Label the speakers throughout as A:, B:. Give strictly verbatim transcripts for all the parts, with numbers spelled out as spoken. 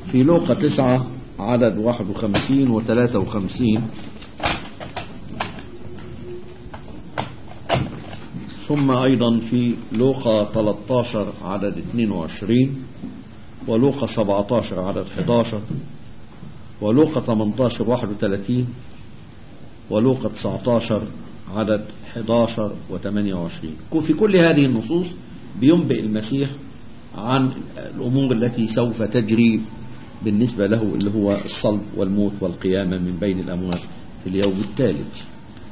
A: في لوقا تسعة عدد واحد وخمسين وثلاثة وخمسين، ثم أيضا في لوقا ثلاثة عشر عدد اثنين وعشرين، ولوقا سبعة عشر عدد أحد عشر، ولوقا ثمانية عشر واحد وثلاثين، ولوقا تسعة عشر عدد أحد عشر وثمانية وعشرين. في كل هذه النصوص بينبئ المسيح عن الأمور التي سوف تجري بالنسبة له، اللي هو الصلب والموت والقيامة من بين الأموات في اليوم الثالث.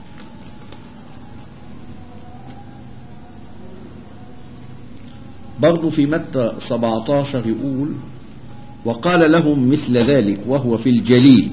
A: برضو في متى سبعة عشر يقول: وقال لهم مثل ذلك وهو في الجليل،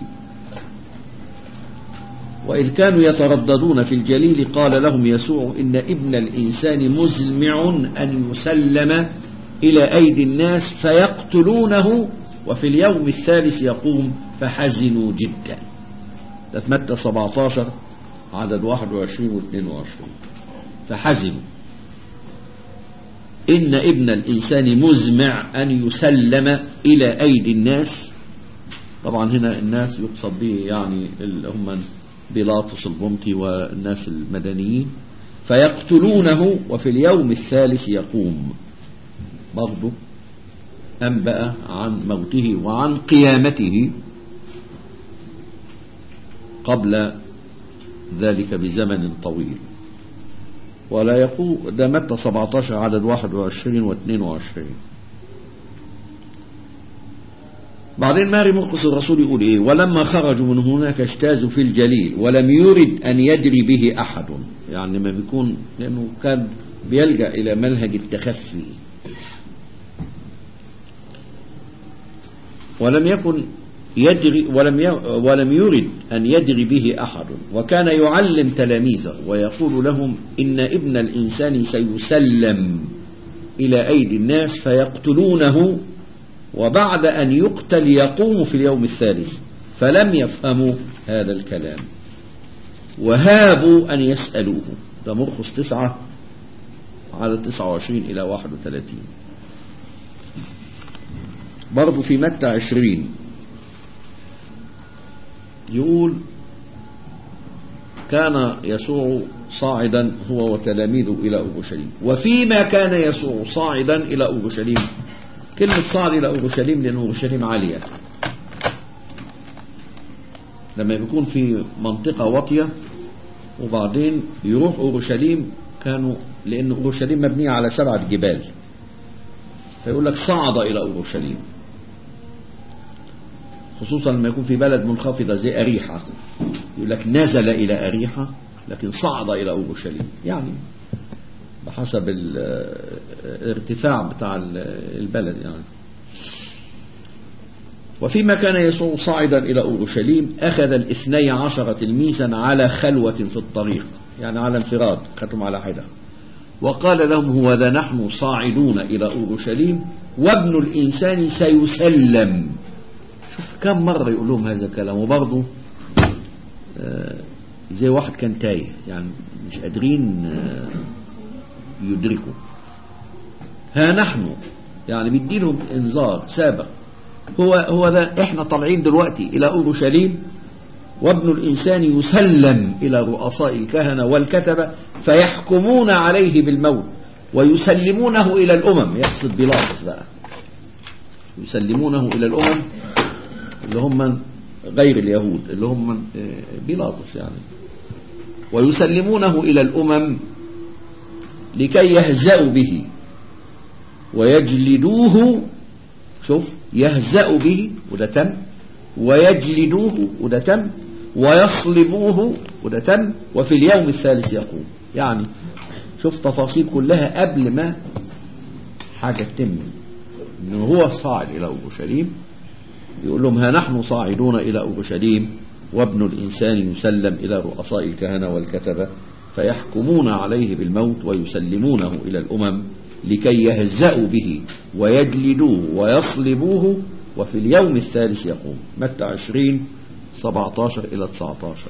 A: وإذ كانوا يترددون في الجليل قال لهم يسوع: إن ابن الإنسان مزمع أن يسلم إلى أيدي الناس فيقتلونه وفي اليوم الثالث يقوم، فحزنوا جدا. ده متى سبعة عشر عدد واحد وعشرين واثنين وعشرين. فحزنوا، إن ابن الإنسان مزمع أن يسلم إلى أيدي الناس. طبعا هنا الناس يقصد به يعني اللي هم بيلاطس البنطي والناس المدنيين. فيقتلونه وفي اليوم الثالث يقوم. برضه أنبأ عن موته وعن قيامته قبل ذلك بزمن طويل. ولا يقول ده متى سبعة عشر عدد واحد وعشرين واثنين وعشرين. بعدين ماري مرقس الرسول يقول ايه: ولما خرجوا من هناك اجتازوا في الجليل ولم يرد ان يدري به احد. يعني ما بيكون، لانه كان بيلجأ الى منهج التخفي. ولم يكن يدري ولم ي... ولم يرد أن يدري به أحد، وكان يعلم تلاميذه ويقول لهم: إن ابن الإنسان سيسلم إلى أيدي الناس فيقتلونه وبعد أن يقتل يقوم في اليوم الثالث. فلم يفهموا هذا الكلام وهابوا أن يسألوه. ده مرقس تسعة على تسعة وعشرين إلى واحد وثلاثين. برضو في متى عشرين يقول: كان يسوع صاعدا هو وتلاميذه إلى أورشليم. وفيما كان يسوع صاعدا إلى أورشليم، كلمة صاعد إلى أورشليم لأن أورشليم عالية. لما يكون في منطقة واطية وبعدين يروح أورشليم، كانوا لأن أورشليم مبنية على سبعة جبال، فيقول لك صعد إلى أورشليم، خصوصا لما يكون في بلد منخفضة زي أريحة، يقول لك نزل إلى أريحة لكن صعد إلى أورشليم، يعني بحسب الارتفاع بتاع البلد يعني. وفيما كان يسوع صاعدا إلى أورشليم أخذ الاثني عشر تلميذا على خلوة في الطريق، يعني على انفراد، خدهم على حدة، وقال لهم: هو ذا نحن صاعدون إلى أورشليم وابن الإنسان سيسلم. شوف كم مرة يقول لهم هذا الكلام، وبرضه آه زي واحد كان تايه، يعني مش قادرين آه يدركوا. ها نحن، يعني بيديلهم انذار سابق. هو هو ذا احنا طالعين دلوقتي الى اورشليم وابن الانسان يسلم الى رؤساء الكهنة والكتبة فيحكمون عليه بالموت ويسلمونه الى الامم. يقصد بيلاطس بقى، يسلمونه الى الامم اللي هم غير اليهود، اللي هم بيلاطس يعني. ويسلمونه إلى الأمم لكي يهزأوا به ويجلدوه. شوف، يهزأوا به وده تم، ويجلدوه وده تم، ويصلبوه وده تم، وفي اليوم الثالث يقوم. يعني شوف تفاصيل كلها قبل ما حاجة تتم. إنه هو الصاعد إلى أورشليم، يقول لهم: ها نحن صاعدون إلى أورشليم وابن الإنسان يسلم إلى رؤساء الكهنة والكتبة فيحكمون عليه بالموت ويسلمونه إلى الأمم لكي يهزأوا به ويجلدوه ويصلبوه وفي اليوم الثالث يقوم. متى عشرين سبعة عشر إلى تسعة عشر.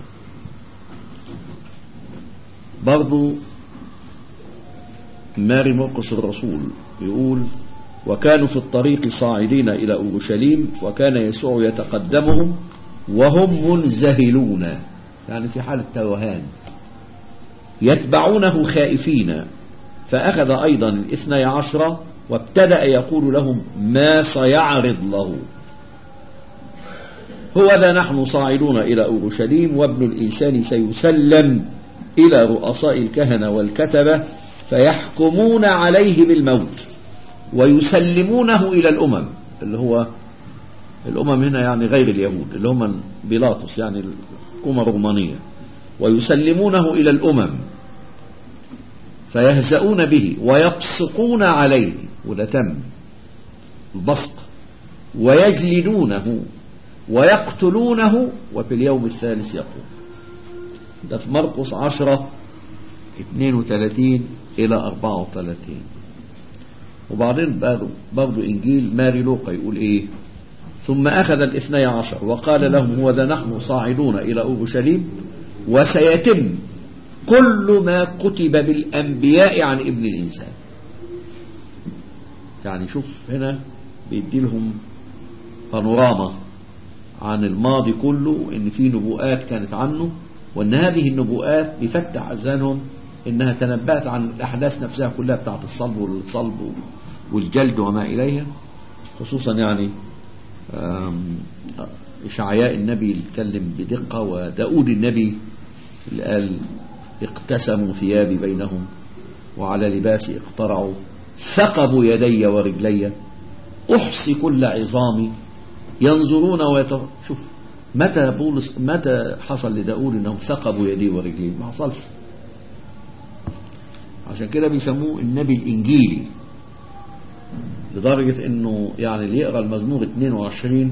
A: برضو ماري مرقس الرسول يقول: وكانوا في الطريق صاعدين إلى أورشليم، وكان يسوع يتقدمهم وهم منزهلون، يعني في حالة توهان، يتبعونه خائفين. فأخذ أيضا الاثني عشر وابتدأ يقول لهم ما سيعرض له. هو ذا نحن صاعدون إلى أورشليم، وابن الإنسان سيسلم إلى رؤساء الكهنة والكتبة، فيحكمون عليه بالموت ويسلمونه إلى الأمم، اللي هو الأمم هنا يعني غير اليهود، اللي هم بيلاطس يعني الأمم الرومانية، ويسلمونه إلى الأمم فيهزؤون به ويبصقون عليه، وده تم البصق، ويجلدونه ويقتلونه، وفي اليوم الثالث يقوم. ده في مرقس عشرة اثنين وثلاثين إلى أربعة وثلاثين. وبعدين برضو إنجيل ماري لوقا يقول إيه؟ ثم أخذ الاثني عشر وقال لهم هو ذا نحن صاعدون إلى أورشليم، وسيتم كل ما كتب بالأنبياء عن ابن الإنسان. يعني شوف هنا بيدي لهم بانوراما عن الماضي كله، إن في نبوءات كانت عنه، وإن هذه النبوءات بيفتح أذهانهم إنها تنبأت عن الأحداث نفسها كلها بتاعت الصلب والصلب والجلد وما إليها. خصوصا يعني إشعياء النبي اللي اتكلم بدقة، وداود النبي اللي قال اقتسموا ثيابي بينهم وعلى لباسي اقترعوا، ثقبوا يدي ورجلي، أحصي كل عظامي، ينظرون ويت... شوف متى بولس متى حصل لداود انهم ثقبوا يديه ورجليه؟ ما حصلش. عشان كده بيسموه النبي الإنجيلي، لدرجة انه يعني اللي يقرأ المزمور اثنين وعشرين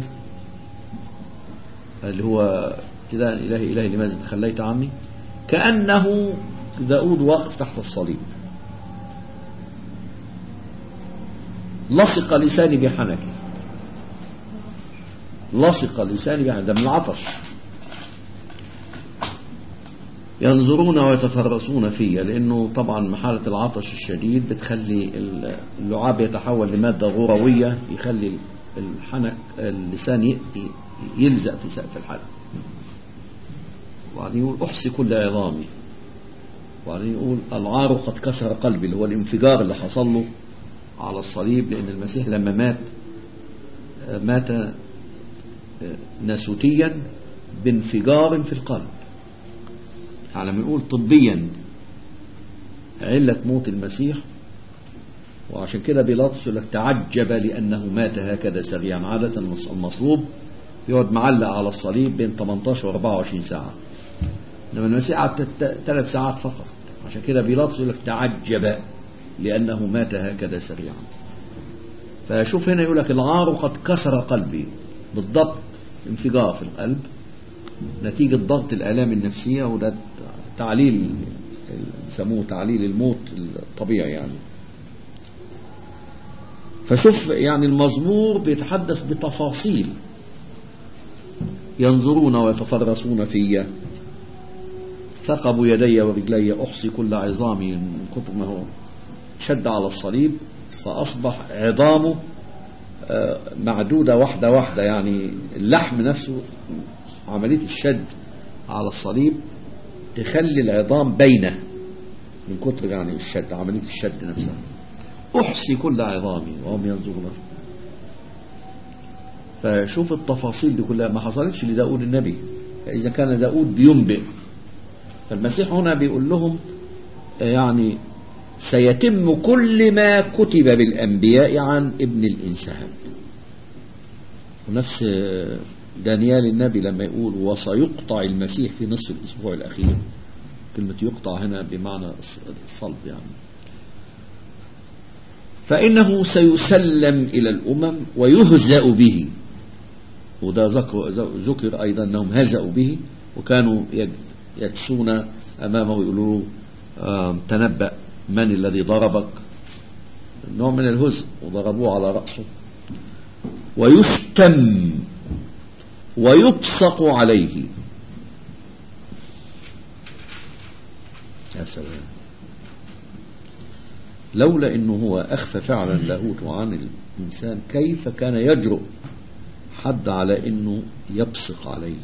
A: اللي هو ابتداء إلهي إلهي لماذا تخليت عني، كأنه داود واقف تحت الصليب، لصق لساني بحنكي، لصق لساني بحنكي، ده من العطش. ينظرون ويتفرسون فيا، لأنه طبعا محالة العطش الشديد بتخلي اللعاب يتحول لمادة غروية، يخلي الحنك اللسان يلزق في سقف الحلق. وبعدين يقول أحصي كل عظامي، وبعدين يقول العار قد كسر قلبي، اللي هو الانفجار اللي حصل له على الصليب، لأن المسيح لما مات مات ناسوتيا بانفجار في القلب. على ما نقول طبيا علة موت المسيح. وعشان كده بيلاطس يقول لك تعجب لأنه مات هكذا سريعا. عادة المصلوب يقعد معلق على الصليب بين ثمانية عشر و أربعة وعشرين ساعة، إنما المسيح قعد ثلاث ساعات فقط. عشان كده بيلاطس يقول لك تعجب لأنه مات هكذا سريعا. فشوف هنا يقول لك العار قد كسر قلبي، بالضبط انفجار في القلب نتيجة ضغط الآلام النفسية، وده تعليل يسموه تعليل الموت الطبيعي يعني. فشوف يعني المزمور بيتحدث بتفاصيل، ينظرون ويتفرسون في، ثقبوا يدي ورجلي، أحصي كل عظامي، من كتر ما هو شد على الصليب فأصبح عظامه معدودة واحدة واحدة، يعني اللحم نفسه عملية الشد على الصليب تخلي العظام بينه من كتر يعني الشد، عملية الشد نفسها. أحصي كل عظامي وهم ينظرون. فشوف التفاصيل دي كلها ما حصلتش لداود النبي. فإذا كان داود بينبئ، فالمسيح هنا بيقول لهم يعني سيتم كل ما كتب بالأنبياء عن ابن الإنسان. ونفس دانيال النبي لما يقول وسيقطع المسيح في نصف الأسبوع الأخير، كلمة يقطع هنا بمعنى الصلب يعني. فإنه سيسلم إلى الأمم ويهزأ به، وده ذكر, ذكر أيضا أنهم هزأوا به، وكانوا يكسون أمامه يقولوا تنبأ من الذي ضربك، نوع من الهزء، وضربوه على رأسه. ويشتم ويبصق عليه. يا سلام، لولا انه هو اخفى فعلا لاهوت عن إنسان كيف كان يجرؤ حد على أنه يبصق عليه.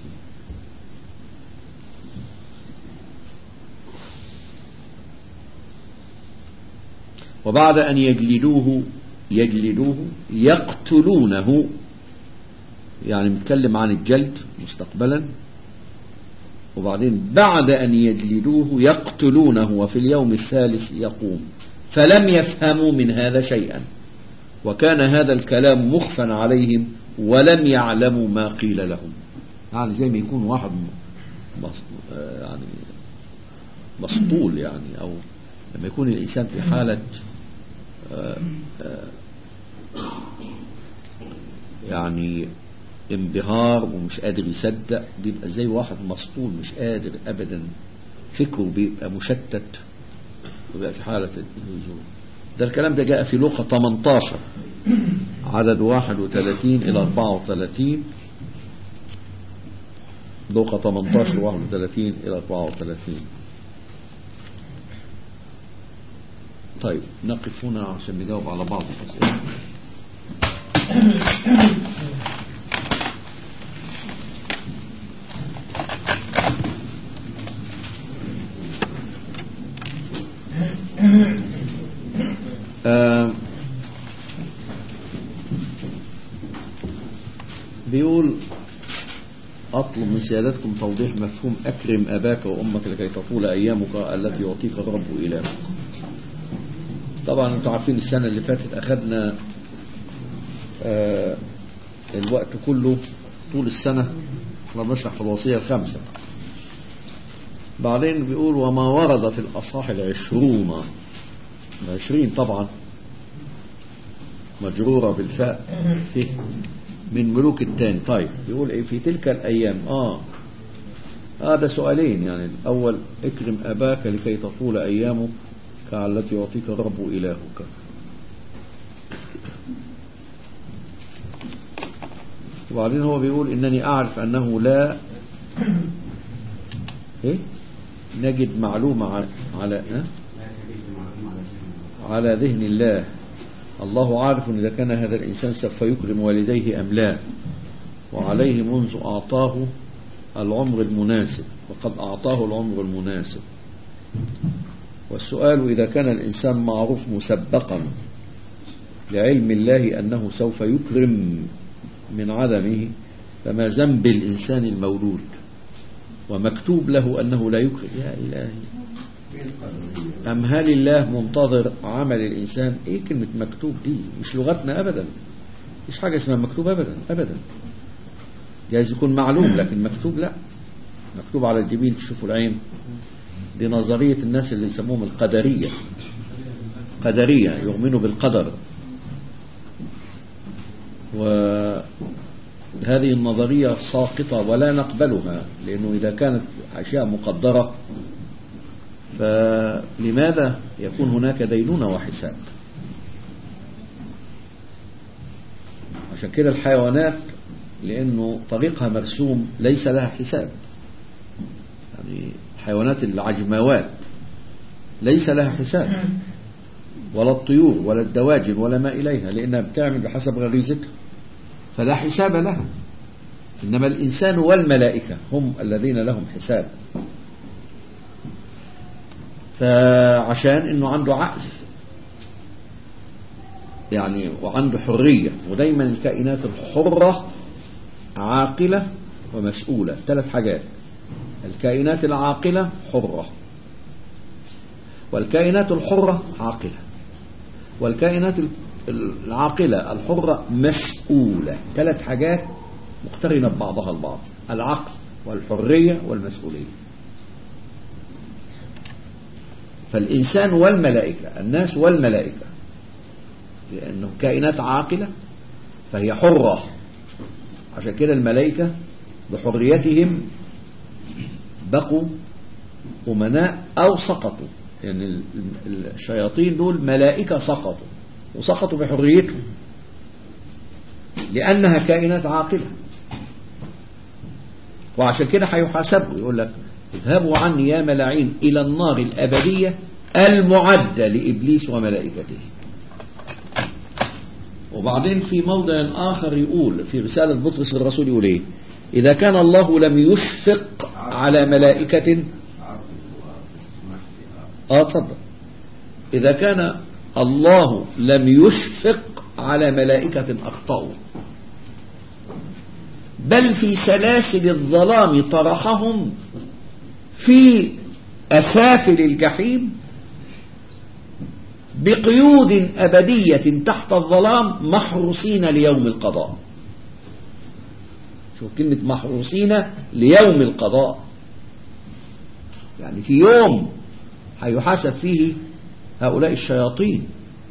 A: وبعد أن يجلدوه يجلدوه يقتلونه، يعني نتكلم عن الجلد مستقبلا، وبعدين بعد أن يجلدوه يقتلونه، وفي اليوم الثالث يقوم. فلم يفهموا من هذا شيئا، وكان هذا الكلام مخفى عليهم ولم يعلموا ما قيل لهم. يعني زي ما يكون واحد يعني مسطول، يعني أو لما يكون الإنسان في حالة يعني انبهار ومش قادر يصدق، بيبقى زي واحد مسطول مش قادر أبدا، فكره بيبقى مشتت وبيبقى في حالة الهزوم. ده الكلام ده جاء في لوقا ثمانية عشر عدد واحد وثلاثين إلى أربعة وثلاثين. لوقا ثمانية عشر واحد وثلاثين إلى أربعة وثلاثين. طيب نقف هنا عشان نجاوب على بعض الأسئلة. آه بيقول أطلب من سيادتكم توضيح مفهوم أكرم أباك وأمك لكي تطول أيامك التي يعطيك الرب إلهك. طبعا انتم عارفين السنة اللي فاتت أخذنا آه الوقت كله طول السنة احنا بنشرح في الوصية الخمسة. بعدين بيقول وما ورد في الأصحاح العشرون، العشرين طبعا مجرورة بالفاء فيه من ملوك الثاني. طيب بيقول ايه في تلك الأيام؟ اه هذا آه سؤالين، يعني الأول اكرم أباك لكي تطول أيامك التي يعطيك الرب إلهك. وبعدين هو بيقول إنني أعرف أنه لا إيه؟ نجد معلومة على على, أه؟ على ذهن الله. الله عارف إذا كان هذا الإنسان سوف يكرم والديه أم لا، وعليه منذ أعطاه العمر المناسب، وقد أعطاه العمر المناسب. والسؤال إذا كان الإنسان معروف مسبقا لعلم الله أنه سوف يكرم من عدمه، فما ذنب الإنسان المولود ومكتوب له أنه لا يكرم؟ يا إلهي، أم هل الله منتظر عمل الإنسان؟ إيه كلمة مكتوب دي؟ مش لغتنا أبدا، مش حاجة اسمها مكتوب أبدا أبدا. جايز يكون معلوم لكن مكتوب لا. مكتوب على الجبين تشوفوا العين. دي نظرية الناس اللي يسموهم القدرية. قدرية يؤمنوا بالقدر، وهذه النظرية ساقطة ولا نقبلها، لأنه إذا كانت أشياء مقدرة فلماذا يكون هناك دينونة وحساب؟ عشان كده الحيوانات لأنه طريقها مرسوم ليس لها حساب. يعني حيوانات العجماوات ليس لها حساب، ولا الطيور ولا الدواجن ولا ما إليها، لأنها بتعمل بحسب غريزتها فلا حساب لها. إنما الإنسان والملائكة هم الذين لهم حساب، فعشان إنه عنده عقل يعني وعنده حرية. ودايما الكائنات الحرة عاقلة ومسؤولة. ثلاث حاجات: الكائنات العاقلة حرة، والكائنات الحرة عاقلة، والكائنات العاقلة الحرة مسؤولة. ثلاث حاجات مقترنة ببعضها البعض: العقل والحرية والمسؤولية. فالإنسان والملائكة، الناس والملائكة، لأنه كائنات عاقلة فهي حرة. عشان كده الملائكة بحريتهم بقوا أمناء أو سقطوا. يعني الشياطين دول ملائكة سقطوا، وسقطوا بحريتهم لأنها كائنات عاقلة. وعشان كده هيحاسبوا، يقول لك اذهبوا عني يا ملاعين إلى النار الأبدية المعدة لإبليس وملائكته. وبعدين في موضع آخر يقول في رسالة بطرس الرسول يقول إيه؟ إذا كان الله لم يشفق على ملائكة آه تفضل إذا كان الله لم يشفق على ملائكة أخطأوا بل في سلاسل الظلام طرحهم في أسافل الجحيم بقيود أبدية تحت الظلام محروسين ليوم القضاء. شوف كلمة محروسين ليوم القضاء، يعني في يوم هيحاسب فيه هؤلاء الشياطين.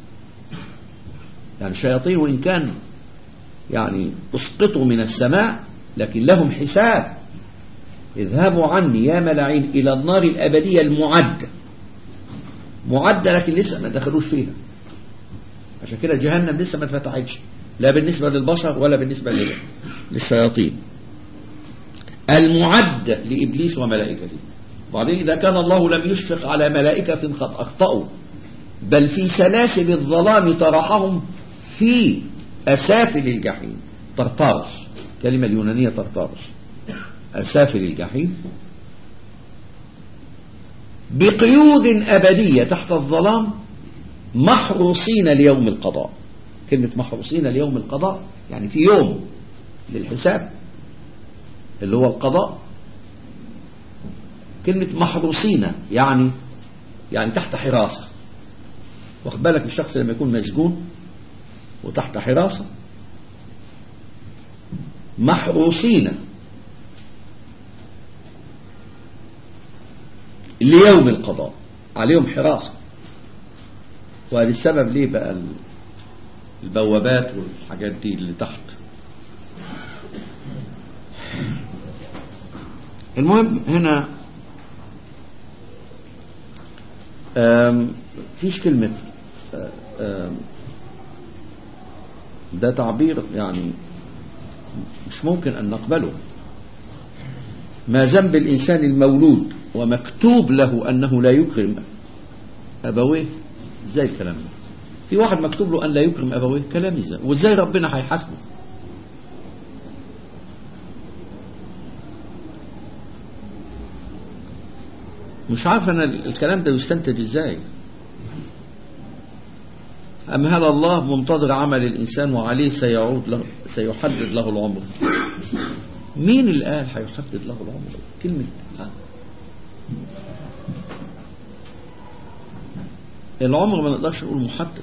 A: يعني الشياطين وإن كان يعني اسقطوا من السماء لكن لهم حساب. اذهبوا عني يا ملاعين إلى النار الأبدية المعدة، معدة لكن لسه ما دخلوش فيها. عشان كده جهنم لسه ما اتفتحتش لا بالنسبة للبشر ولا بالنسبة للشياطين، المعدة لإبليس وملائكته. وبعدين إذا كان الله لم يشفق على ملائكة قد أخطأوا بل في سلاسل الظلام طرحهم في أسافل الجحيم. طرطارس، كلمة اليونانية طرطارس، أسافل الجحيم بقيود أبدية تحت الظلام محروسين ليوم القضاء. كلمة محروسين ليوم القضاء يعني في يوم للحساب اللي هو القضاء. كلمة محروسين يعني يعني تحت حراسة. واخد بالك الشخص لما يكون مسجون وتحت حراسة، محروسين ليوم القضاء، عليهم حراسة. وهذا السبب ليه بقى البوابات والحاجات دي اللي تحت. المهم هنا فيش كلمة ده تعبير يعني مش ممكن أن نقبله. ما ذنب الإنسان المولود ومكتوب له أنه لا يكرم أبويه؟ ازاي الكلام ده؟ في واحد مكتوب له أن لا يكرم أبويه؟ كلام ازاي؟ وازاي ربنا هيحاسبه؟ مش عارف أنا الكلام ده يستنتج ازاي. أم هل الله منتظر عمل الإنسان وعليه سيعود له سيحدد له العمر؟ مين اللي قال هيحدد له العمر؟ كلمة ها. العمر ما نقدرش نقول محدد.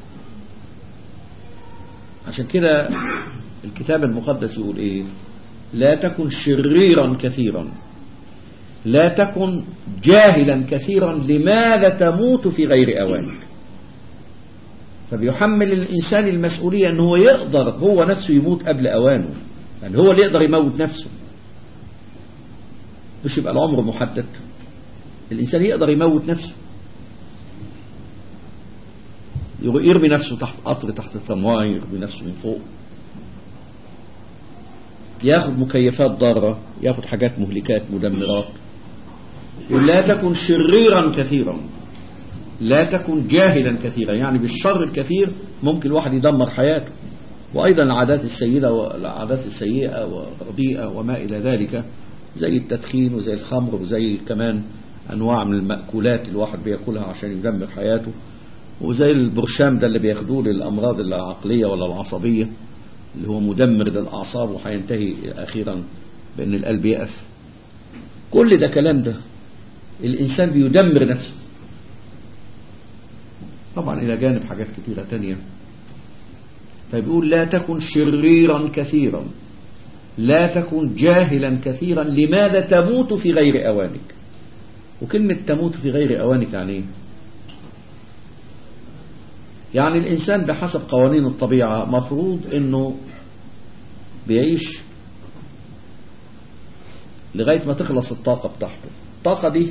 A: عشان كده الكتاب المقدس يقول ايه؟ لا تكن شريرا كثيرا، لا تكن جاهلا كثيرا، لماذا تموت في غير اوانك. فبيحمل الانسان المسؤولية ان هو يقدر هو نفسه يموت قبل اوانه، يعني هو اللي يقدر يموت نفسه. مش يبقى العمر محدد. الانسان يقدر يموت نفسه، يرمي نفسه تحت قطر تحت الترماي، يرمي نفسه من فوق، ياخد مكيفات ضارة، ياخد حاجات مهلكات مدمرات. يقول لا تكن شريرا كثيرا، لا تكن جاهلا كثيرا. يعني بالشر الكثير ممكن الواحد يدمر حياته. وأيضا العادات السيئة والعادات السيئة والرديئة وما إلى ذلك، زي التدخين وزي الخمر وزي كمان أنواع من المأكولات الواحد بيأكلها عشان يدمر حياته، وزي البرشام ده اللي بياخدوه للأمراض العقلية ولا العصبية اللي هو مدمر للأعصاب وحينتهي أخيرا بأن القلب يقف. كل ده كلام ده الإنسان بيدمر نفسه. طبعا إلى جانب حاجات كثيرة تانية. فبيقول لا تكن شريرا كثيرا، لا تكن جاهلا كثيرا، لماذا تموت في غير أوانك. وكلمة تموت في غير أوانك يعني ايه؟ يعني الإنسان بحسب قوانين الطبيعة مفروض أنه بيعيش لغاية ما تخلص الطاقة بتاعته. الطاقة دي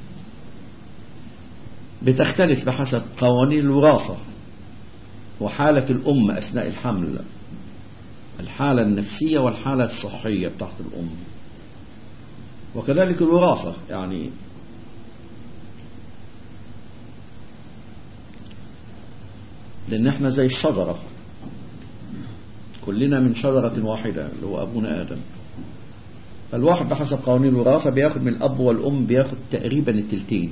A: بتختلف بحسب قوانين الوراثة وحالة الأم أثناء الحمل، الحالة النفسية والحالة الصحية بتاعت الأم، وكذلك الوراثة. يعني لأن احنا زي الشجرة، كلنا من شجرة واحدة اللي هو أبونا آدم. فالواحد بحسب قوانين الوراثة بياخد من الأب والأم بياخد تقريبا التلتين.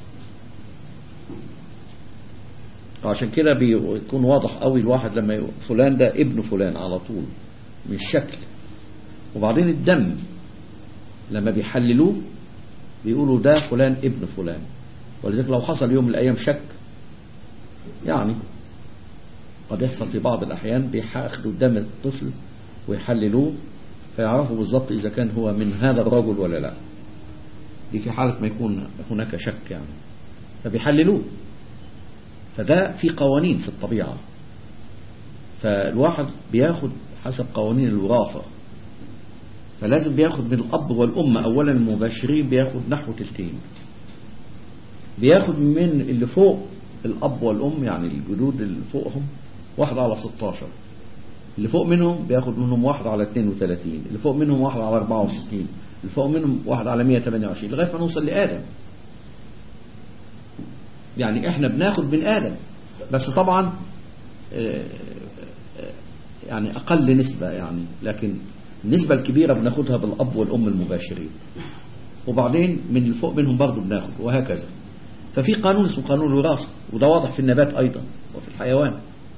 A: عشان كده بيكون واضح قوي الواحد لما يقول فلان ده ابن فلان على طول من الشكل. وبعدين الدم لما بيحللوه بيقولوا ده فلان ابن فلان. ولذلك لو حصل يوم من الأيام شك يعني قد يحصل في بعض الأحيان بياخدوا دم الطفل ويحللوه فيعرفوا بالضبط إذا كان هو من هذا الرجل ولا لا. دي في حالة ما يكون هناك شك يعني فبيحللوه. فده في قوانين في الطبيعة. فالواحد بياخد حسب قوانين الوراثة. فلازم بياخد من الأب والأم أولا المباشرين بياخد نحو تلتين. بياخد من اللي فوق الأب والأم يعني الجدود اللي فوقهم واحد على ستاشر. اللي فوق منهم بياخد منهم واحد على اثنين وثلاثين. اللي فوق منهم واحد على أربعة وستين. اللي فوق منهم واحد على مئة وثمانية وعشرين لغاية ما نوصل لآدم. يعني احنا بناخد من آدم بس طبعا يعني أقل نسبة يعني لكن النسبة الكبيرة بناخدها بالأب والأم المباشرين. وبعدين من اللي فوق منهم برضو بناخد وهكذا. ففي قانون اسمه قانون الوراثة وده واضح في النبات أيضا وفي الحيوان.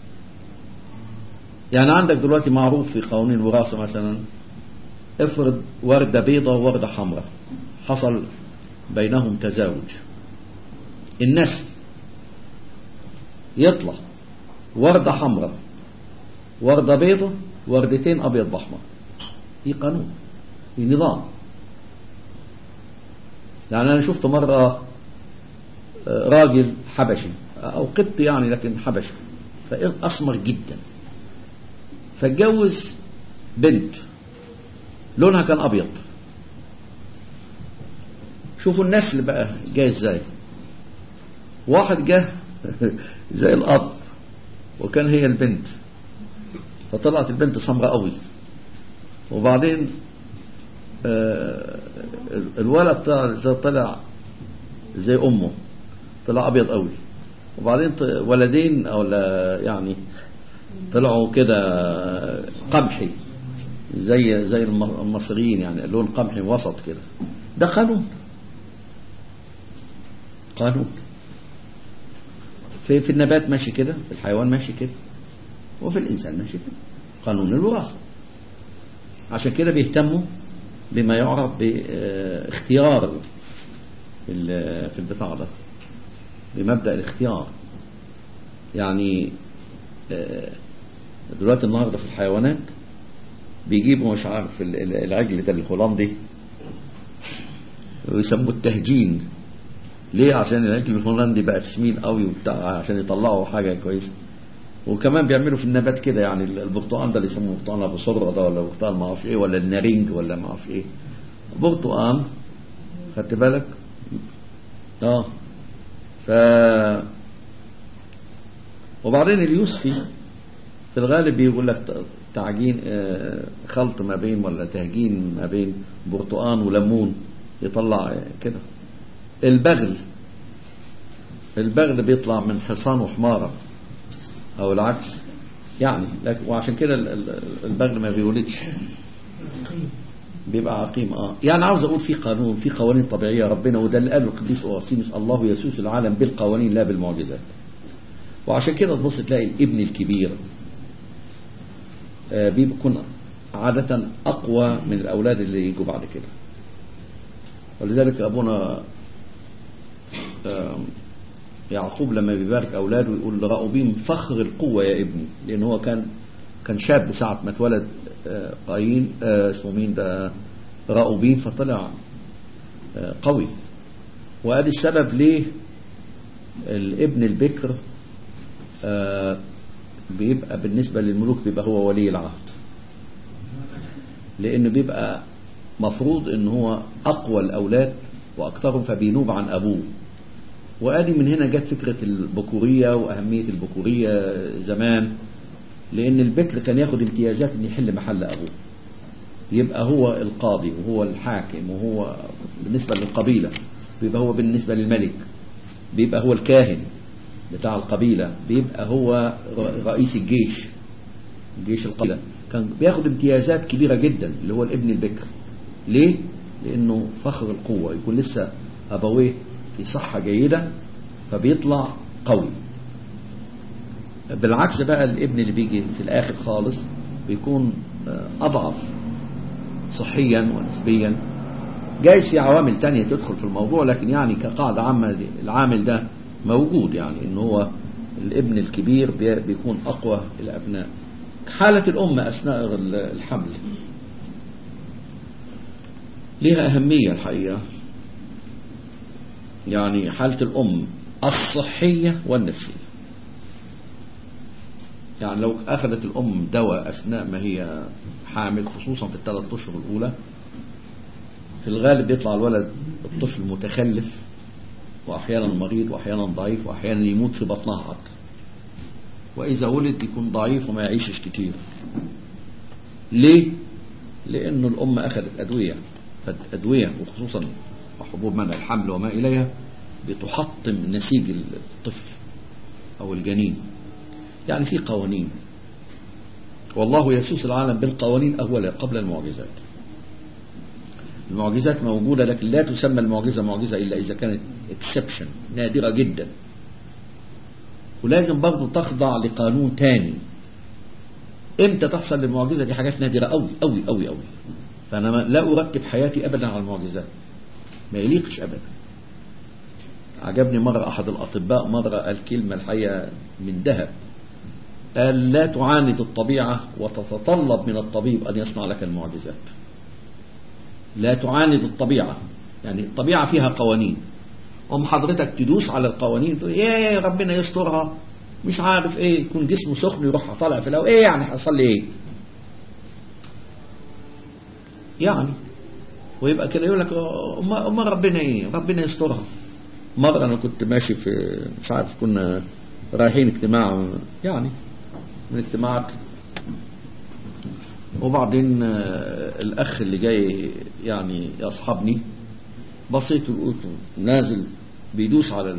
A: يعني عندك دلوقتي معروف في قوانين الوراثة مثلا افرض وردة بيضة ووردة حمراء حصل بينهم تزاوج. النسل يطلع وردة حمراء وردة بيضة وردتين أبيض بأحمر. في قانون في نظام. يعني أنا شفت مرة راجل حبشي أو قبطي يعني لكن حبشي فأسمر جدا فاتجوز بنت لونها كان أبيض. شوفوا النسل بقى جاي ازاي. واحد جه زي الأب وكان هي البنت فطلعت البنت سمراء قوي. وبعدين آه الولد طلع زي أمه طلع أبيض قوي. وبعدين ولدين أو لا يعني طلعوا كده قمحي زي زي المصريين يعني اللون قمحي وسط كده. ده قانون قانون في في النبات ماشي كده في الحيوان ماشي كده وفي الإنسان ماشي كده قانون الوراثة. عشان كده بيهتموا بما يعرف باختيار في البتاع ده بمبدأ الاختيار. يعني دلوقتي النهارده في الحيوانات بيجيبوا مش عارف العجل ده الهولندي ويسموه التهجين. ليه؟ عشان العجل الهولندي بقى سمين قوي وبتاع عشان يطلعوا حاجه كويسه. وكمان بيعملوا في النبات كده يعني البرتقال ده اللي يسموه برتقال ابو صدره ده ولا برتقال ما اعرفش ايه ولا النارنج ولا ما اعرفش ايه برتقال. خدت بالك؟ اه ف وبعدين اليوسفي في الغالب بيقول لك تعجين خلط ما بين ولا تهجين ما بين برتقان وليمون يطلع كده. البغل البغل بيطلع من حصان وحمارة او العكس يعني. وعشان كده البغل ما بيولدش بيبقى عقيم. اه يعني عاوز اقول في قانون في قوانين طبيعية ربنا وده اللي قاله القديس أوغسطينوس الله يسوس العالم بالقوانين لا بالمعجزات. وعشان كده تبص تلاقي الابن الكبير آه بيكون عادة أقوى من الأولاد اللي يجوا بعد كده. ولذلك أبونا آه يعقوب لما بيبارك أولاده يقول لراؤوبين فخر القوة يا ابني. لأن هو كان كان شاب ساعة ما اتولد آه قايين آه اسمه مين ده راؤوبين فطلع آه قوي. وادي السبب ليه الابن البكر آه بيبقى بالنسبة للملوك بيبقى هو ولي العهد. لأنه بيبقى مفروض ان هو أقوى الأولاد وأكثرهم فبينوب عن أبوه. وآدي من هنا جت فكرة البكورية وأهمية البكورية زمان. لأن البكر كان ياخد امتيازات ان يحل محل أبوه يبقى هو القاضي وهو الحاكم وهو بالنسبة للقبيلة بيبقى هو بالنسبة للملك بيبقى هو الكاهن بتاع القبيلة بيبقى هو رئيس الجيش الجيش القبيلة كان بياخد امتيازات كبيرة جدا، اللي هو الابن البكر. ليه؟ لأنه فخر القوة، يكون لسه أبويه في صحة جيدة فبيطلع قوي. بالعكس بقى الابن اللي بيجي في الآخر خالص بيكون أضعف صحيا ونسبيا. جايز في عوامل تانية تدخل في الموضوع، لكن يعني كقاعدة عامة العامل ده موجود، يعني إن هو الابن الكبير بيكون أقوى الأبناء. حالة الأم أثناء الحمل لها أهمية الحقيقة، يعني حالة الأم الصحية والنفسية. يعني لو أخذت الأم دواء أثناء ما هي حامل، خصوصا في الثلاث أشهر الأولى، في الغالب يطلع الولد الطفل متخلف، وأحيانا مريض وأحيانا ضعيف وأحيانا يموت في بطنها حتى. وإذا ولد يكون ضعيف وما يعيشش كتير. ليه؟ لأنه الأم أخذت أدوية، فالأدوية وخصوصا حبوب منع الحمل وما إليها بتحطم نسيج الطفل أو الجنين. يعني في قوانين، والله يسوس العالم بالقوانين أولا قبل المعجزات. المعجزات موجودة، لكن لا تسمى المعجزة معجزة إلا إذا كانت exception نادرة جدا، ولازم برضو تخضع لقانون تاني. امتى تحصل المعجزة؟ دي حاجات نادرة أوي أوي أوي أوي، فأنا لا أرتب حياتي أبدا على المعجزات، ما يليقش أبدا. عجبني مرة أحد الأطباء مرة قال كلمة الحقيقة من ذهب، قال لا تعاند الطبيعة وتتطلب من الطبيب أن يصنع لك المعجزات. لا تعاند الطبيعة، يعني الطبيعة فيها قوانين، أم حضرتك تدوس على القوانين تقول إيه يا ربنا يسترها، مش عارف إيه، يكون جسمه سخن يروح طالع في الأول، إيه يعني حصل لي إيه يعني، ويبقى كده يقول لك أما ربنا إيه، ربنا يسترها. مرة أنا كنت ماشي في مش عارف، كنا رايحين اجتماع يعني من اجتماعات، وبعدين الأخ اللي جاي يعني يصحبني بصيت لقيته نازل بيدوس على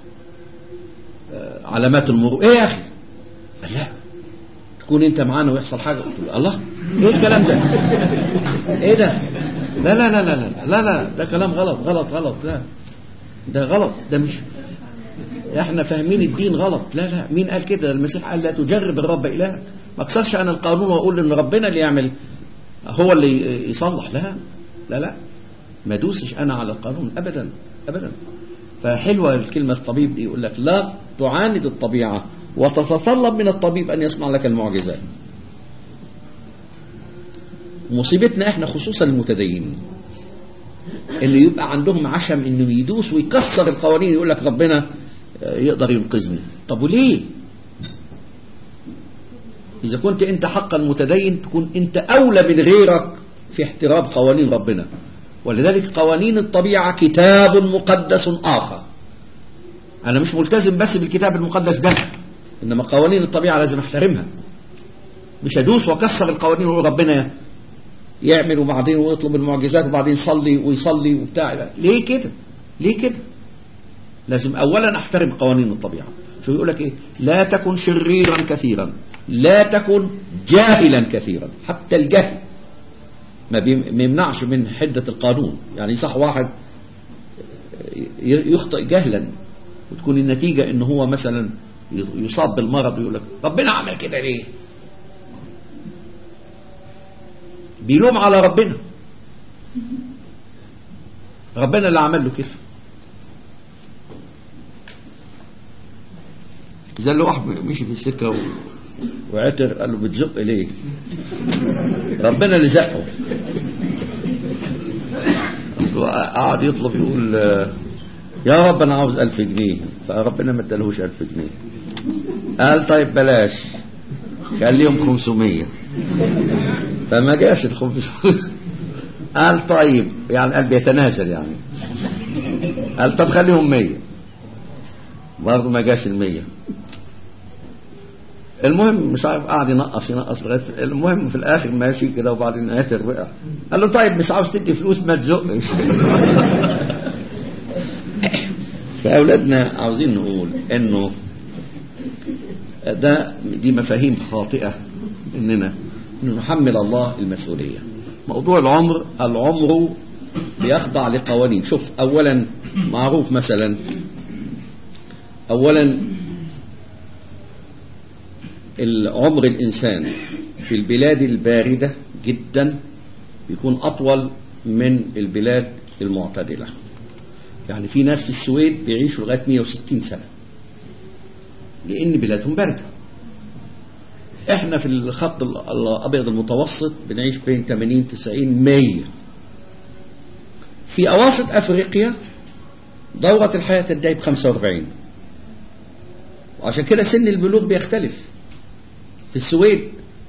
A: علامات المرور. ايه يا اخي؟ قال لا تكون انت معانا ويحصل حاجه. قلت له الله ايه الكلام ده؟ ايه ده؟ لا لا لا لا لا لا لا ده كلام غلط غلط غلط، لا ده غلط، ده مش احنا فاهمين الدين غلط. لا لا، مين قال كده؟ المسيح قال لا تجرب الرب إلهك. ما اكسرش انا القانون واقول ان ربنا اللي يعمل هو اللي يصلح. لا لا لا، ما دوسش انا على القانون ابدا ابدا. فحلوه الكلمه الطبيب دي، يقول لك لا تعاند الطبيعه وتتطلب من الطبيب ان يصنع لك المعجزات. مصيبتنا احنا خصوصا المتدينين اللي يبقى عندهم عشم انه يدوس ويكسر القوانين، يقول لك ربنا يقدر ينقذني. طب وليه؟ اذا كنت انت حقا متدين تكون انت اولى من غيرك في احترام قوانين ربنا. ولذلك قوانين الطبيعة كتاب مقدس آخر. أنا مش ملتزم بس بالكتاب المقدس ده، إنما قوانين الطبيعة لازم أحترمها، مش أدوس وأكسر القوانين ويقول ربنا يعمل وبعدين ويطلب المعجزات وبعدين يصلي ويصلي وبتاع. ليه كده؟ ليه كده؟ لازم أولا أحترم قوانين الطبيعة. شو يقول لك إيه؟ لا تكن شريرا كثيرا، لا تكن جاهلا كثيرا. حتى الجهل ما بيمنعش من حدة القانون. يعني صح واحد يخطئ جهلا وتكون النتيجة إنه هو مثلا يصاب بالمرض ويقول لك ربنا عمل كده ليه؟ بيلوم على ربنا، ربنا اللي عمل له كده. زي اللي واحد مشي في السكة وعتر قال له بتزق ليه؟ ربنا اللي زقه. قعد يطلب يقول يا رب انا عاوز ألف جنيه، فربنا ما ادالهوش ألف جنيه. قال طيب بلاش، خليهم خمسمية، فما جاش الخمسمية. قال طيب، يعني قال بيتنازل يعني. قال طب خليهم مية، برضه ما جاش المية. المهم مش عارف، قاعد ينقص ينقص لغايه المهم في الاخر ماشي كده، وبعدين عتر وقع. قال له طيب مش عاوز تدي فلوس ما تزقش. فاولادنا عاوزين نقول انه ده دي مفاهيم خاطئه إننا نحمل الله المسؤولية. موضوع العمر، العمر بيخضع لقوانين. شوف، أولا معروف مثلا، أولا العمر الإنسان في البلاد الباردة جدا بيكون أطول من البلاد المعتدلة. يعني في ناس في السويد بيعيشوا لغاية مئة وستين سنة لأن بلادهم باردة. احنا في الخط الأبيض المتوسط بنعيش بين ثمانين تسعين مية. في أواسط أفريقيا دورة الحياة تنتهي ب خمسة وأربعين، وعشان كده سن البلوغ بيختلف. في السويد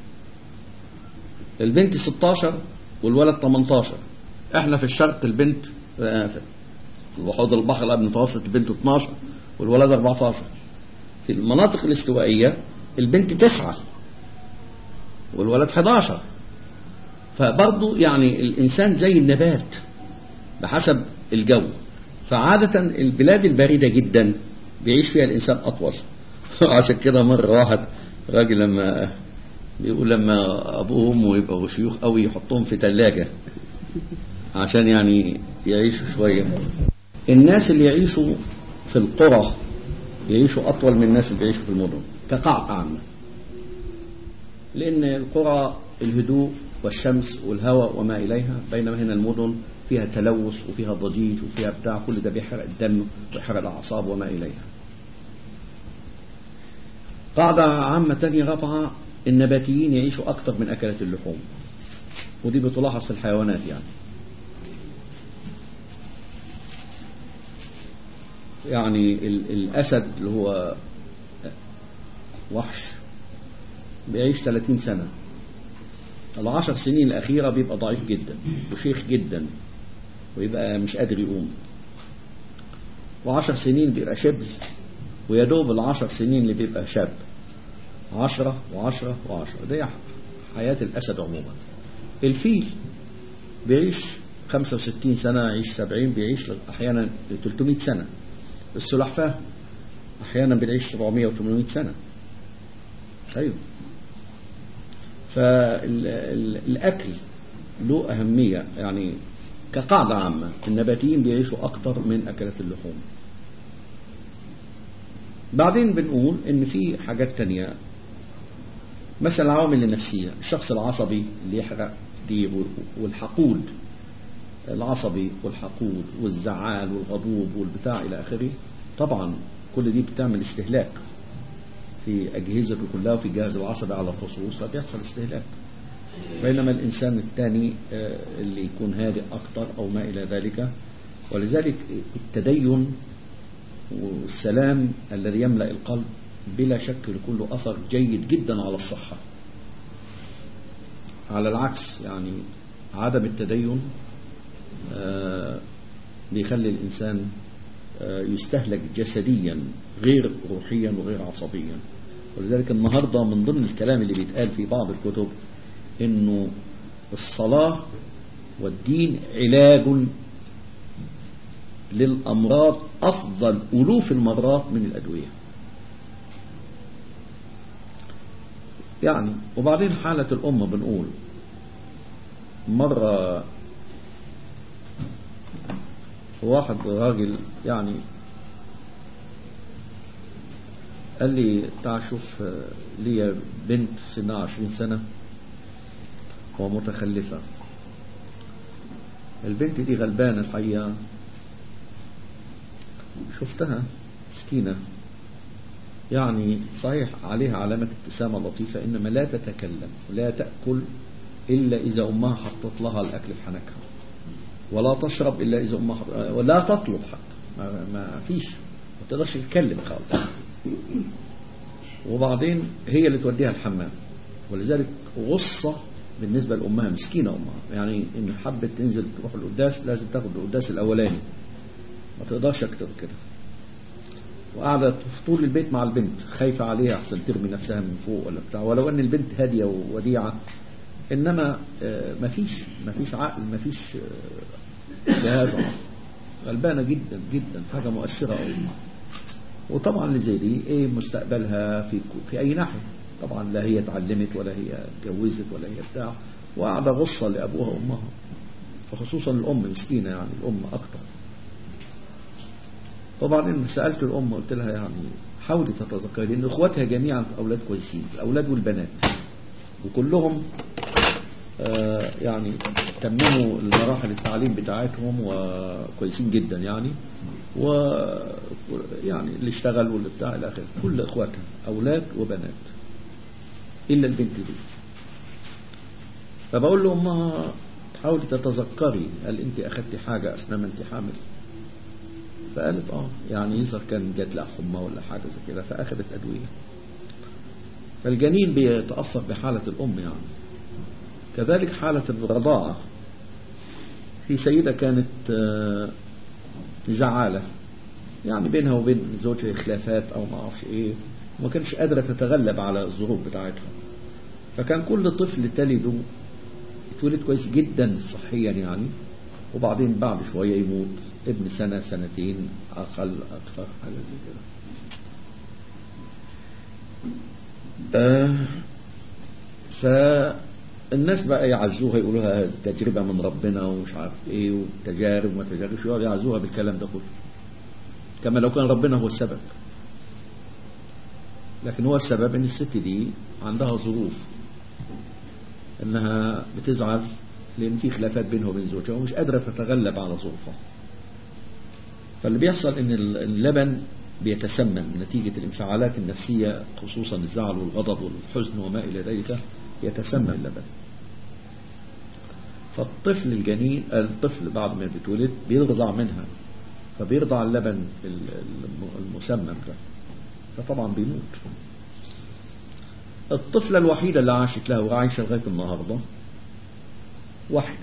A: البنت ستاشر والولد تمنتاشر. احنا في الشرق البنت في الحوض البحر الأبيض المتوسط البنت اتناشر والولد أربعتاشر. في المناطق الاستوائية البنت تسعة والولد حداشر. فبرضو يعني الإنسان زي النبات بحسب الجو. فعادة البلاد الباردة جدا بيعيش فيها الإنسان أطول. عشان كده مرة واحد راجل لما بيقول لما أبوه وأمه يبقوا شيوخ قوي يحطهم في ثلاجة عشان يعني يعيشوا شوية. الناس اللي يعيشوا في القرى يعيشوا أطول من الناس اللي بيعيشوا في المدن كقاعدة عامة، لأن القرى الهدوء والشمس والهواء وما إليها، بينما هنا المدن فيها تلوث وفيها ضجيج وفيها بتاع، كل ده بيحرق الدم ويحرق الأعصاب وما إليها. قاعدة عامة تانية رابعة، النباتيين يعيشوا أكثر من أكلات اللحوم، ودي بتلاحظ في الحيوانات. يعني يعني الأسد اللي هو وحش بيعيش ثلاثين سنة. العشر سنين الأخيرة بيبقى ضعيف جدا وشيخ جدا ويبقى مش قادر يقوم، وعشر سنين بيبقى شبل، ويدوب العشر سنين اللي بيبقى شاب. عشرة وعشرة وعشرة، دي حياة الأسد عموما. الفيل بيعيش خمسة وستين سنة، يعيش سبعين، بيعيش أحيانا ثلاثمائة سنة. السلحفاة أحيانا بيعيش سبعمائة وثمانمائة سنة. أيوه. فالأكل له أهمية. يعني كقاعدة عامة النباتيين بيعيشوا أكتر من أكلات اللحوم. بعدين بنقول إن في حاجات تانية، مثلا العوامل النفسية. الشخص العصبي اللي يحرق دي، والحقود العصبي والحقود والزعال والغضوب والبتاع إلى آخره، طبعا كل دي بتعمل استهلاك في أجهزته كلها وفي الجهاز العصبي على الخصوص، فبيحصل استهلاك. بينما الإنسان الثاني اللي يكون هادئ أكتر أو ما إلى ذلك. ولذلك التدين والسلام الذي يملأ القلب بلا شك لكل أثر جيد جدا على الصحة. على العكس، يعني عدم التدين بيخلي الإنسان يستهلك جسديا غير روحيا وغير عصبيا. ولذلك النهاردة من ضمن الكلام اللي بيتقال في بعض الكتب إنه الصلاة والدين علاج للأمراض أفضل ألوف المرات من الأدوية. يعني وبعدين حالة الأمة بنقول مرة واحد راجل يعني قال لي تعال شوف لي بنت سنها عشرين سنة ومتخلفة. البنت دي غلبانة الحقيقة، شفتها مسكينة، يعني صحيح عليها علامة ابتسامة لطيفة، إنما لا تتكلم ولا تأكل إلا إذا أمها حطت لها الأكل في حنكها، ولا تشرب إلا إذا أمها حطت، ولا تطلب حتى، ما, ما فيش، ما تقدرش تتكلم خالص. وبعدين هي اللي توديها الحمام. ولذلك غصة بالنسبة لأمها، مسكينة أمها، يعني إن حبت تنزل تروح القداس لازم تاخد القداس الأولاني، ما تقدرش أكتر كده. وقاعدة في طول البيت مع البنت خايفة عليها أحسن ترمي نفسها من فوق ولا بتاع، ولو أن البنت هادية ووديعة، إنما ما فيش ما فيش عقل، ما فيش جهاز عقل، غلبانة جدا جدا، حاجة مؤثرة قوي. وطبعا اللي زي دي إيه مستقبلها في في أي ناحية؟ طبعا لا هي اتعلمت ولا هي اتجوزت ولا هي بتاع، وقاعدة غصة لأبوها وأمها، وخصوصا الأم مسكينة يعني، الأم أكتر. وبعدين سألت الأم قلت لها يعني حاولي تتذكري، لأن إخواتها جميعا أولاد كويسين، الأولاد والبنات، وكلهم آه يعني تمموا المراحل التعليم بتاعتهم وكويسين جدا يعني، ويعني اللي اشتغل واللي بتاع إلى آخره، كل إخواتها أولاد وبنات إلا البنت دي. فبقول له أمها حاولي تتذكري هل أنت أخذتي حاجة أثناء ما أنت حامل؟ فقالت اه يعني يظهر كان جات لها حمى ولا حاجة زي كده فأخذت أدوية. فالجنين بيتأثر بحالة الأم يعني. كذلك حالة الرضاعة، في سيدة كانت زعالة يعني بينها وبين زوجها خلافات أو ما أعرفش إيه، وما كانش قادرة تتغلب على الظروف بتاعتها، فكان كل طفل تلده يتولد كويس جدا صحيا يعني، وبعدين بعد شوية يموت ابن سنة سنتين أقل أكثر حاجة زي كده. آه فالناس بقى يعزوها يقولوها تجربة من ربنا ومش عارف ايه والتجارب وما تجاربش، يعزوها بالكلام ده كله كما لو كان ربنا هو السبب. لكن هو السبب ان الست دي عندها ظروف انها بتزعل لان في خلافات بينها وبين زوجها ومش قادرة تتغلب على ظروفها. فاللي بيحصل ان اللبن بيتسمم نتيجة الانفعالات النفسية، خصوصا الزعل والغضب والحزن وما إلى ذلك، يتسمم اللبن. فالطفل الجنين الطفل بعد ما بيتولد بيرضع منها، فبيرضع اللبن المسمم ده، فطبعا بيموت. الطفلة الوحيدة اللي عاشت لها وعايشة لغاية النهاردة واحدة،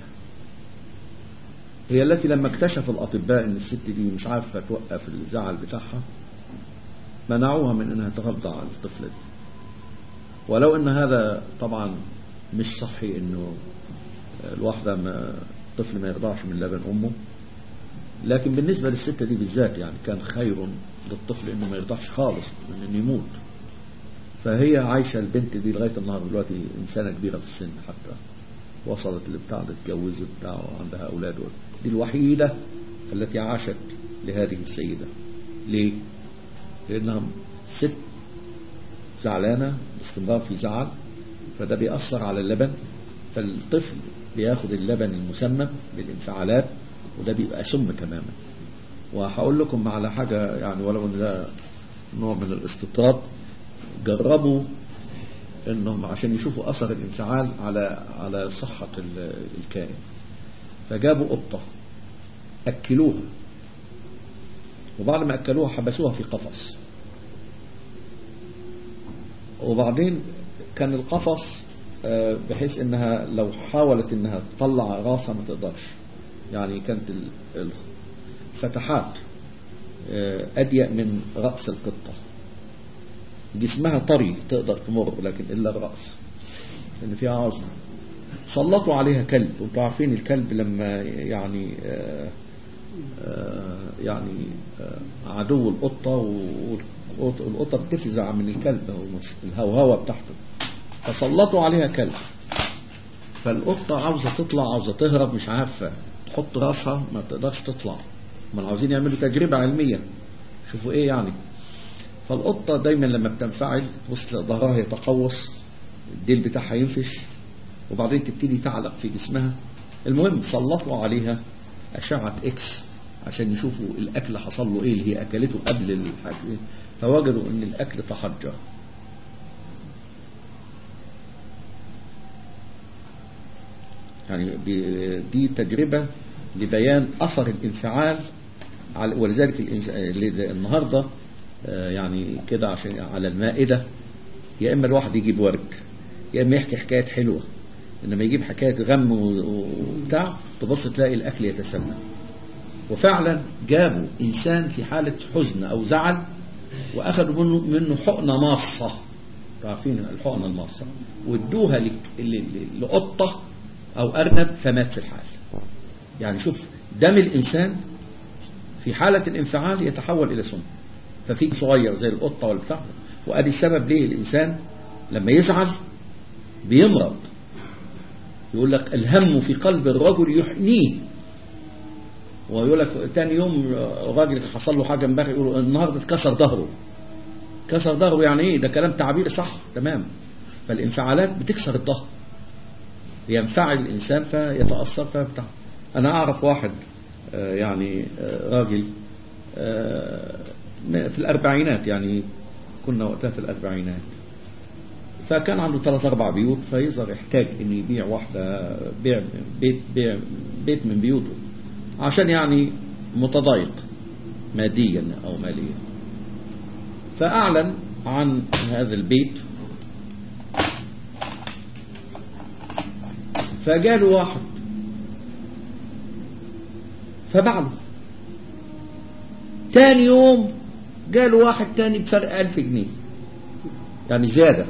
A: هي التي لما اكتشف الأطباء ان الست دي مش عارفة توقف الزعل بتاعها منعوها من انها ترضع الطفلة دي. ولو ان هذا طبعا مش صحي انه الواحدة ما الطفل ما يرضعش من لبن امه، لكن بالنسبة للست دي بالذات يعني كان خير للطفل انه ما يرضعش خالص من انه يموت. فهي عايشة البنت دي لغاية النهاردة، دلوقتي انسانة كبيرة في السن، حتى وصلت لبتاع اتجوزت بتاع وعندها اولاد. دي الوحيدة التي عاشت لهذه السيدة. ليه؟ لأنها ست زعلانة باستمرار في زعل، فده بيأثر على اللبن، فالطفل بياخد اللبن المسمم بالانفعالات وده بيبقى سم تماما. وهقول لكم على حاجة يعني ولو ان ده نوع من الاستطراد، جربوا انهم عشان يشوفوا اثر الانفعال على على صحة الكائن، فجابوا قطة اكلوها، وبعد ما اكلوها حبسوها في قفص، وبعدين كان القفص بحيث انها لو حاولت انها تطلع راسها ما تقدرش، يعني كانت الفتحات اضيق من رأس القطة، جسمها طري تقدر تمر لكن الا الرأس لان فيها عظم. سلطوا عليها كلب، وانتوا عارفين الكلب لما يعني آآ آآ يعني آآ عدو القطة، والقطة بتفزع من الكلب الهوهوة بتاعته، فسلطوا عليها كلب. فالقطة عاوزة تطلع عاوزة تهرب مش عارفة تحط راسها ما تقدرش تطلع، ما عاوزين يعملوا تجربة علمية شوفوا ايه يعني. فالقطة دايما لما بتنفعل بص ظهرها يتقوس، الديل بتاعها ينفش، وبعدين تبتدي تعلق في جسمها. المهم سلطوا عليها أشعة إكس عشان يشوفوا الأكل حصل له إيه اللي هي أكلته قبل الحاجة، فوجدوا أن الأكل تحجر. يعني دي تجربة لبيان أثر الانفعال، ولذلك النهاردة يعني كده عشان على المائدة يا إما الواحد يجيب ورد يا إما يحكي حكاية حلوة، إنما يجيب حكاية غم وبتاع تبص تلاقي الأكل يتسمم. وفعلا جابوا إنسان في حالة حزن أو زعل وأخذوا منه, منه حقنة ماصة، تعرفين الحقنة الماصة، وادوها لقطة أو أرنب فمات في الحال. يعني شوف دم الإنسان في حالة الانفعال يتحول إلى سم، ففيك صغير زي القطة والبتاع. وأدي السبب ليه الإنسان لما يزعل بيمرض، يقول لك الهم في قلب الرجل يحنيه. ويقول لك تاني يوم راجل حصل له حاجة امبارح يقول النهارده اتكسر ظهره. كسر ظهره يعني ايه؟ ده كلام تعبير صح تمام. فالانفعالات بتكسر الظهر، ينفعل الإنسان فيتأثر فبتاع. أنا أعرف واحد يعني راجل في الأربعينات، يعني كنا وقتها في الأربعينات، فكان عنده ثلاث أربع بيوت، فيظهر يحتاج إن يبيع واحدة بيع بيت بيع بيت من بيوته عشان يعني متضايق ماديا أو ماليا. فأعلن عن هذا البيت، فجاله واحد فباعله. تاني يوم جاله واحد تاني بفرق ألف جنيه، يعني زيادة.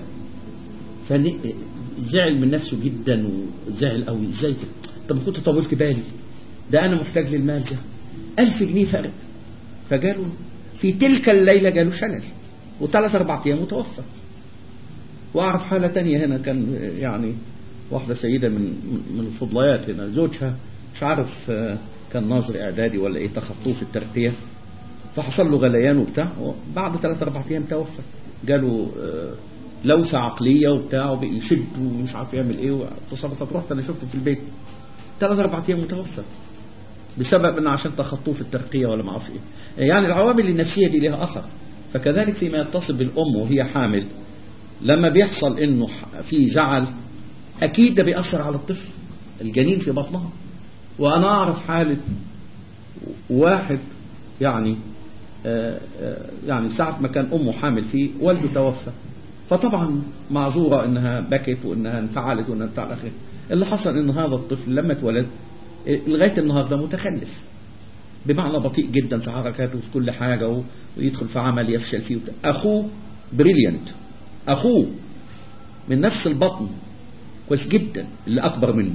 A: فزعل من نفسه جدا وزعل قوي، ازاي كده؟ طب كنت طولت بالي، ده انا محتاج للمال ده، ألف جنيه فرق. فجاله في تلك الليلة جاله شلل، وثلاث أربع أيام متوفى. وأعرف حالة تانية هنا، كان يعني واحدة سيدة من من الفضليات هنا، زوجها مش عارف كان ناظر إعدادي ولا إيه، تخطوه في الترقية، فحصل له غليان وبتاع، وبعد ثلاث أربع أيام توفى. جاله لوثة عقلية وبتاع، وبقي يشد ومش عارف يعمل إيه، وتصرفات. رحت أنا شفته في البيت ثلاث أربع أيام متوفى بسبب إن عشان تخطوه في الترقية ولا ما أعرف إيه. يعني العوامل النفسية دي لها أثر. فكذلك فيما يتصل بالأم وهي حامل، لما بيحصل إنه في زعل أكيد ده بيأثر على الطفل الجنين في بطنها. وأنا أعرف حالة واحد يعني آآ آآ يعني ساعة ما كان أمه حامل فيه والده توفى، فطبعا معذورة إنها بكت وإنها انفعلت وإنها بتاع الأخير. اللي حصل إن هذا الطفل لما اتولد لغاية النهاردة متخلف، بمعنى بطيء جدا في حركاته في كل حاجة، ويدخل في عمل يفشل فيه. أخوه بريليانت، أخوه من نفس البطن كويس جدا اللي أكبر منه،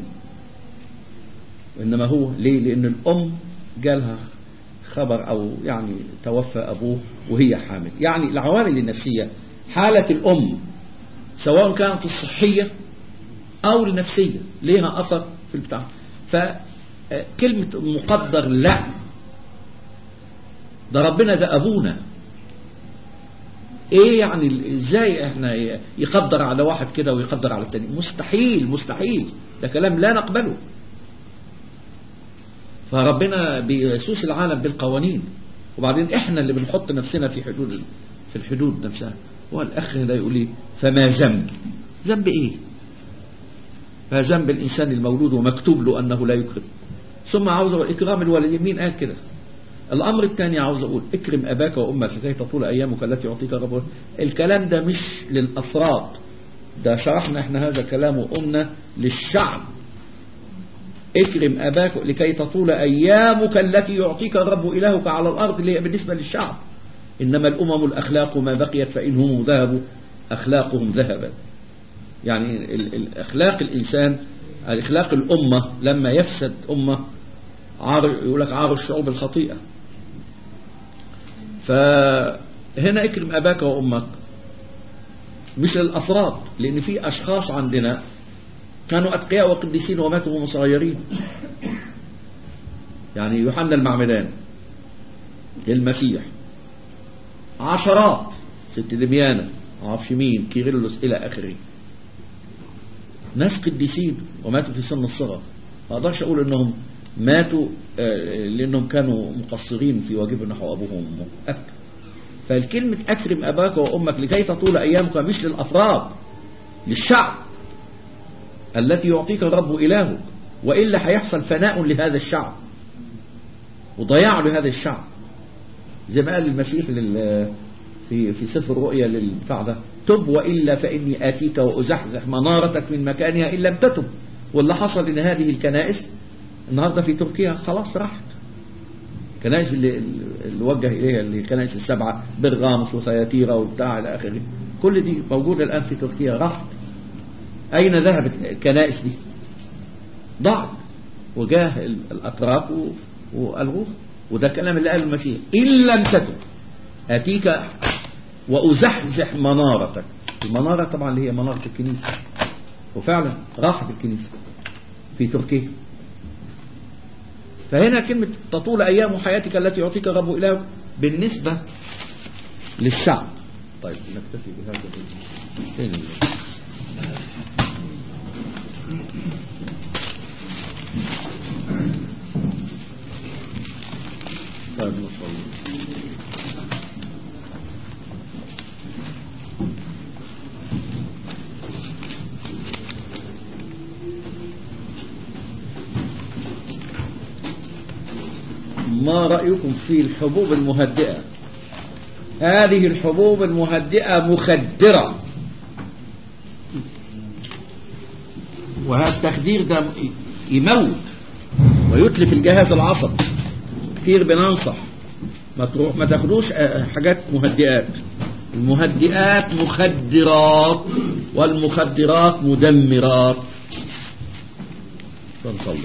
A: إنما هو ليه؟ لأن الأم جالها خبر أو يعني توفى أبوه وهي حامل. يعني العوامل النفسية، حالة الأم سواء كانت الصحية أو النفسية ليها أثر في البتاع. فكلمة مقدر لا، ده ربنا ده أبونا. ايه يعني ازاي احنا يقدر على واحد كده ويقدر على التاني؟ مستحيل مستحيل، ده كلام لا نقبله. فربنا بيسوس العالم بالقوانين، وبعدين احنا اللي بنحط نفسنا في حدود في الحدود نفسها. والاخ ده يقول لي فما ذنب؟ ذنب ايه؟ فذنب الانسان المولود ومكتوب له انه لا يكرم. ثم عاوز اقول اكرام الوالدين، مين قال كده؟ الأمر الثاني عاوز أقول اكرم أباك وأمك لكي تطول أيامك التي يعطيك ربك. الكلام ده مش للأفراد، ده شرحنا احنا هذا كلام وقمنا للشعب. اكرم أباك لكي تطول أيامك التي يعطيك الرب إلهك على الأرض، اللي هي بالنسبة للشعب. إنما الأمم الأخلاق ما بقيت فإنهم ذهبوا أخلاقهم ذهبا. يعني الأخلاق الإنسان، الأخلاق الأمة لما يفسد أمة عار، يقول لك عار الشعوب الخطيئة. فهنا اكرم أباك وأمك مش للأفراد، لأن في أشخاص عندنا كانوا أتقياء وقديسين وماتوا وهم صغيرين. يعني يوحنا المعمدان، المسيح، عشرات، ست دميانة، عارفش مين، كيرلس إلى آخره، ناس قديسين وماتوا في سن الصغر. ما أقدرش أقول إنهم ماتوا لأنهم كانوا مقصرين في واجب نحو أبوهم وأمهم. فالكلمة أكرم أباك وأمك لكي تطول أيامك مش للأفراد، للشعب التي يعطيك الرب إلهك، وإلا هيحصل فناء لهذا الشعب وضياع لهذا الشعب. زي ما قال المسيح لل في في سفر الرؤيا للبتاع ده، تب وإلا فإني آتيك وأزحزح منارتك من مكانها إن لم تتب. واللي حصل إن هذه الكنائس النهاردة في تركيا خلاص راحت. كنائس اللي, اللي وجه إليها اللي كنائس السبعة برغاموس وثياتيرا وبتاع إلى آخره، كل دي موجودة الآن في تركيا، راحت. أين ذهبت الكنائس دي؟ ضاعت، وجاه الأتراك وألغوها. وده كلام اللي قاله المسيح، إن لم تتب آتيك وأزحزح منارتك المنارة طبعا اللي هي منارة الكنيسة، وفعلا راحت الكنيسة في تركيا. فهنا كلمة تطول أيام حياتك التي يعطيك الرب إلهك بالنسبة للشعب. طيب نكتفي بهذا. فين طيب نصلي. ما رأيكم في الحبوب المهدئة؟ هذه الحبوب المهدئة مخدرة، وهذا التخدير ده يموت ويتلف الجهاز العصبي. كتير بننصح ما تروح ما تاخدوش حاجات مهدئات. المهدئات مخدرات والمخدرات مدمرات. فنصلي.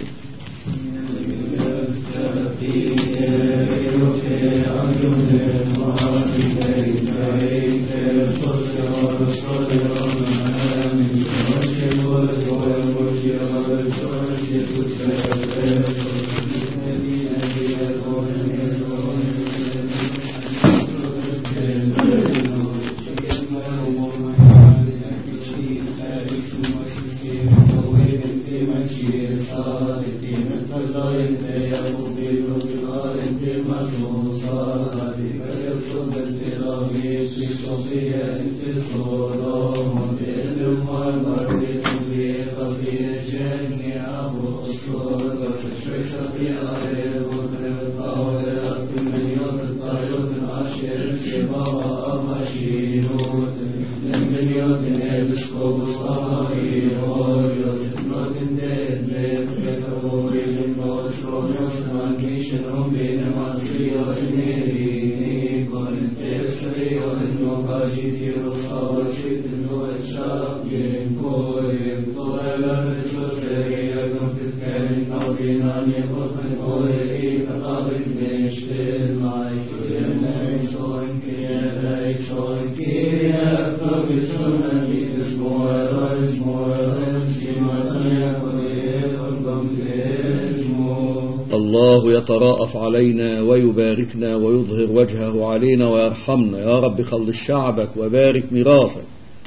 A: الله يتراءف علينا ويباركنا ويظهر وجهه علينا ويرحمنا. يا رب خلص شعبك وبارك ميراثك،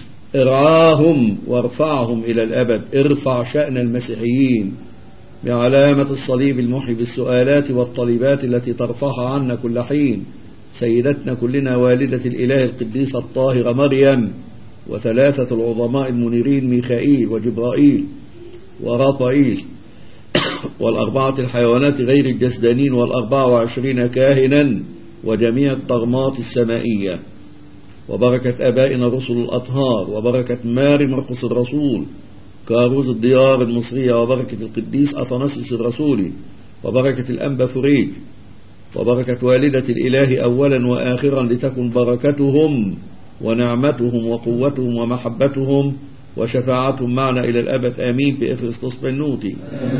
A: ارعاهم وارفعهم إلى الأبد. ارفع شأن المسيحيين بعلامة الصليب المحي بالسؤالات والطلبات التي ترفعها عنا كل حين. سيدتنا كلنا والدة الإله القديسة الطاهرة مريم، وثلاثة العظماء المنيرين ميخائيل وجبرائيل ورافائيل، والأربعة الحيوانات غير الجسدانين، والأربعة وعشرين كاهنا، وجميع الطغمات السمائية، وبركة أبائنا رسل الأطهار، وبركة ماري مرقس الرسول كاروز الديار المصرية، وبركة القديس أثناسيوس الرسولي، وبركة الأنبا فريج، وبركة والدة الإله أولا وآخرا، لتكن بركتهم ونعمتهم وقوتهم ومحبتهم وشفاعتهم معنا إلى الأبد. آمين. بإفرسطس بنوتي.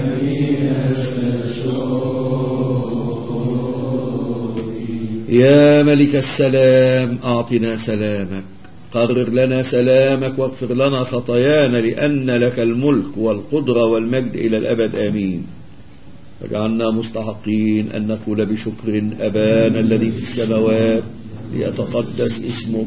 A: يا ملك السلام أعطنا سلامك، قرر لنا سلامك، واغفر لنا خطايانا، لأن لك الملك والقدرة والمجد إلى الأبد. آمين. واجعلنا مستحقين أن نقول بشكر: أبانا الذي في السماوات، ليتقدس اسمك،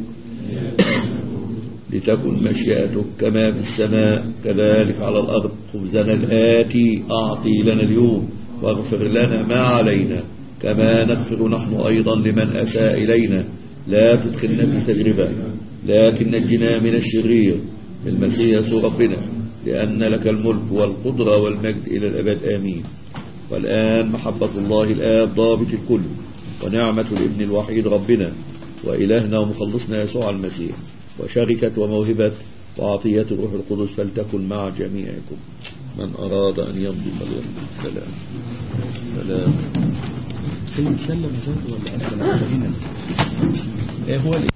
A: لتكن مشيئتك كما في السماء كذلك على الأرض. خبزنا الآتي أعطي لنا اليوم، واغفر لنا ما علينا كما نغفر نحن أيضا لمن أساء إلينا، لا تدخلنا في تجربة لكن نجنا من الشرير، بالمسيح يسوع ربنا، لأن لك الملك والقدرة والمجد إلى الأبد. آمين. والآن محبة الله الآب ضابط الكل، ونعمة الابن الوحيد ربنا وإلهنا ومخلصنا يسوع المسيح، وشركة وموهبة وعطية الروح القدس فلتكن مع جميعكم. من أراد أن يمضي فليمضي. سلام سلام.
B: كلمة سلم ذاته ولا أسلم؟ هو